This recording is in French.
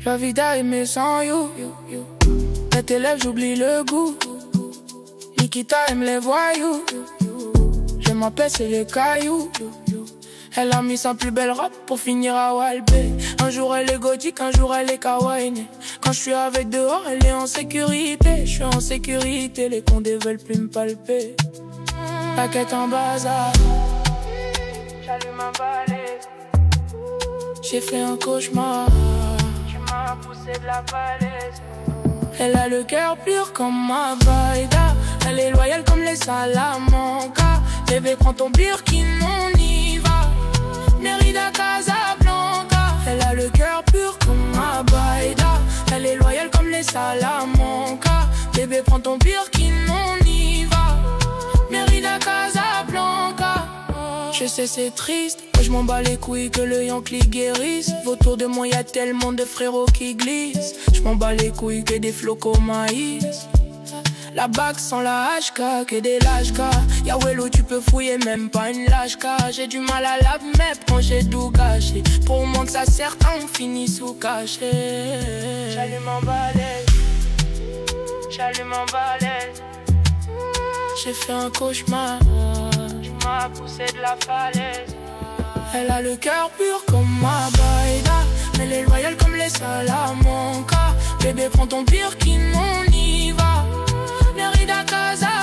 La vida aimée sans you. À tes lèvres j'oublie le goût. Nikita aime les voyous. Je m'appelle c'est les cailloux. Elle a mis sa plus belle robe pour finir à Walbé. Un jour elle est gothique, un jour elle est kawaii. Quand je suis avec dehors, elle est en sécurité. Je suis en sécurité, les condés veulent plus me palper. Paquette en bazar, j'allume un balai. J'ai fait un cauchemar, tu m'as poussé de la falaise. Elle a le cœur pur comme ma baïda. Elle est loyale comme les Salamanca. Bébé prends ton Birkin, on y va. Mérida Casablanca. Elle a le cœur pur comme ma baïda. Elle est loyale comme les Salamanca. Bébé prends ton Birkin, on y va. Mérida Casablanca. Je sais c'est triste, mais je m'en bats les couilles que le Yankee guérisse. Autour de moi y'a tellement de frérots qui glissent. Je m'en bats les couilles que des flocos maïs. La bague sans la HK, que des lâches-cas. Y'a Wello tu peux fouiller, même pas une lâche-cas. J'ai du mal à l'admettre quand j'ai tout gâché. Pour moi que ça certains on finit sous cachet. J'allume un balai, j'allume un balai. J'ai fait un cauchemar, tu m'as poussé de la falaise. Elle a le cœur pur comme ma baïda. Elle est loyale comme les Salamanca. Bébé prends ton Birkin, on y va. Mérida Casa.